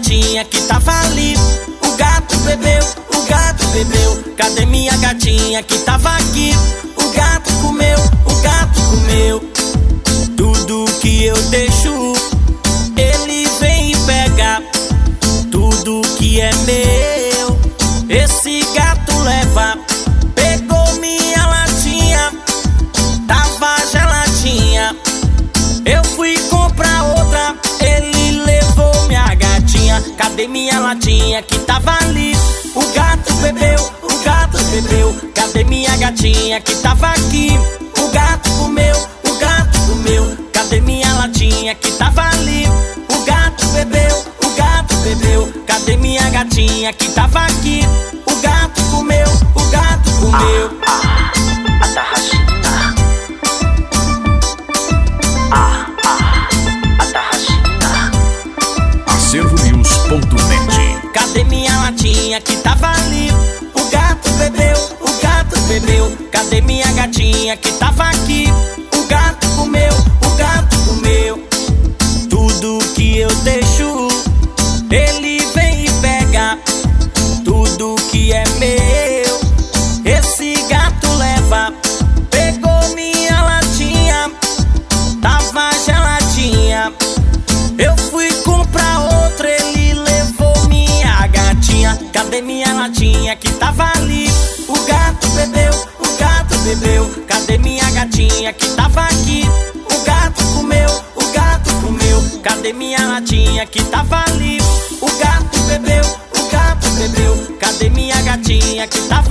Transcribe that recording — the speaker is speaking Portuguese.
latinha que tava ali. O gato bebeu, o gato bebeu. Cadê minha gatinha que tava aqui? O gato comeu, o gato comeu. Tudo que eu deixo, ele vem e pega. Tudo que é meu, esse gato leva. Pegou minha latinha, tava geladinha. Eu fui comprar outra, ele levou minha gatinha. Cadê minha latinha que tava ali? O gato bebeu, o gato bebeu. Cadê minha gatinha que tava aqui? O gato comeu, o gato comeu. Cadê minha latinha que tava ali? O gato bebeu, o gato bebeu. Cadê minha gatinha que tava aqui? O gato comeu, o gato comeu. A tarraxina. A tarraxina. Acervonews.net. Cadê minha latinha que tava ali? O gato bebeu, o gato bebeu. Cadê minha gatinha que tava aqui? O gato comeu, o gato comeu. Tudo que eu deixo, ele vem e pega. Tudo que é meu, esse gato leva. Pegou minha latinha, tava geladinha. Eu fui comprar outra, ele levou minha gatinha. Cadê minha latinha que tava ali? O gato bebeu, o gato bebeu. Cadê minha gatinha que tava aqui? O gato comeu, o gato comeu. Cadê minha latinha que tava ali? O gato bebeu, o gato bebeu. Cadê minha gatinha que tava